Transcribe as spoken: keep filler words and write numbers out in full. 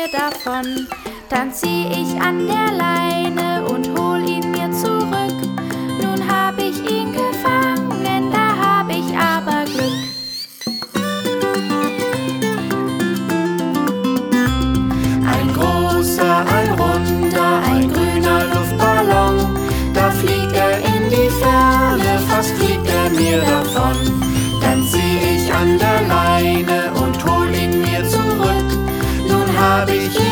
mir davon. Dann zieh ich an der Leine und hol ihn mir zurück. Nun hab ich ihn gefangen, da hab ich aber Glück. Ein großer, ein runder, ein grüner Luftballon, da fliegt er in die Ferne, fast fliegt er mir davon. Dann zieh ich an der Leine und hol ihn mir zurück. Nun hab ich ihn